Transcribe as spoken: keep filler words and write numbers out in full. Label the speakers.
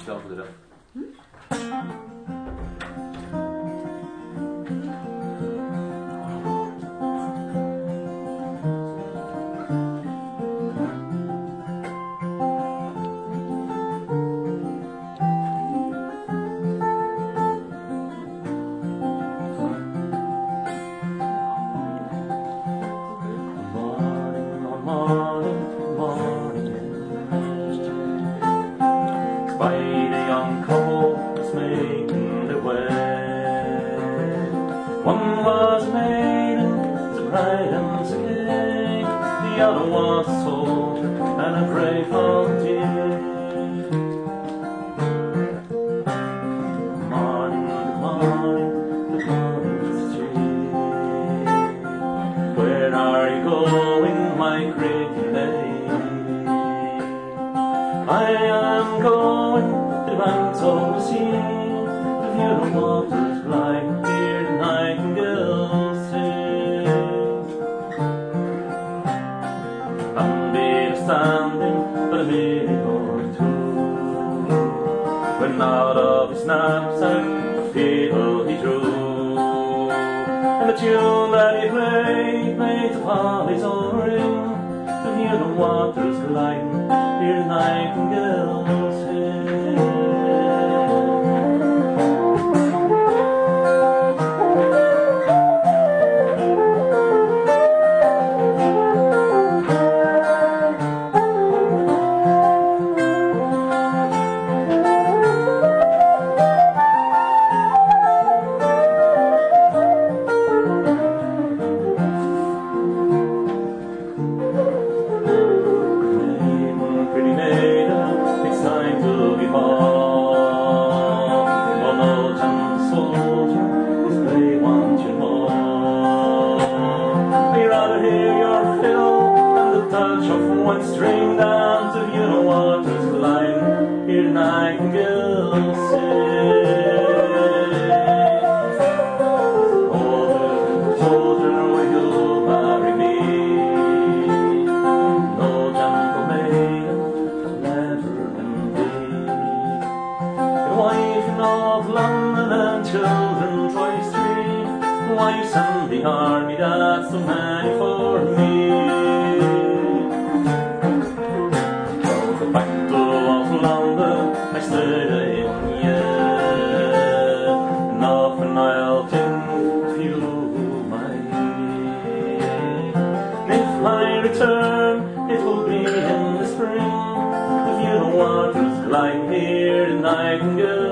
Speaker 1: speciaal voor de dag.
Speaker 2: By the young couples making their way, one was a maiden, so bright and so gay, the other was a soldier and a brave volunteer. Morning, good morning, good morning to the street. Where are you going, my pretty lady? I am going to the banks of the sea, to view the waters glide, hear the nightingales sing. And be standing but a minute or two, when out of his knapsack a fiddle he drew, and the tune that he played made the valleys all ring, to hear the waters glide, hear the nightingales sing. Pretty maiden, it's time to be home. Although gentle soldier, this brave wants you more. I'd rather hear your fiddle than the touch of one string down to hear the waters glide, hear the nightingale sing. Soldier, soldier, will you marry me? No gentle maiden, of London and children twice three, wives and the army, that's so many for me. From the battle of London I stayed one year, and often I'll think of you, my dear. And if I return, it will be in the spring, to view the waters glide, hear the nightingale